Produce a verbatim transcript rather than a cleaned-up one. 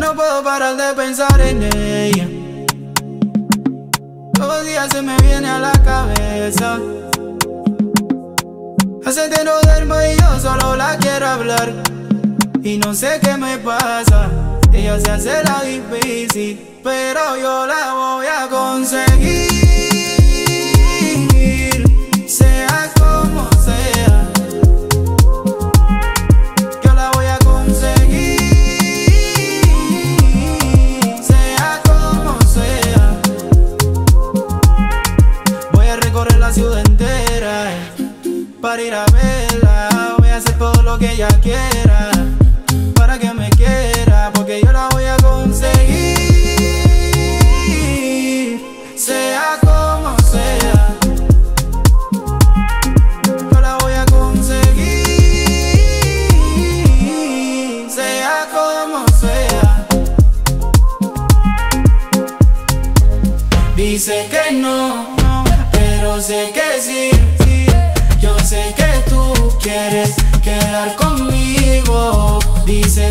no puedo parar de pensar en ella. Todos los días se me viene a la cabeza. Hace que no duermo y yo solo la quiero hablar. Y no sé qué me pasa, ella se hace la difícil, pero yo la voy a conseguir, sea como sea. Yo la voy a conseguir, sea como sea. Voy a recorrer la ciudad entera para ir a verla. Voy a hacer todo lo que ella quiera para que me quiera, porque yo la voy a conseguir, sea como sea. Yo la voy a conseguir, sea como sea. Dice que no, pero sé que sí. Yo sé que tú quieres quedar conmigo. Dice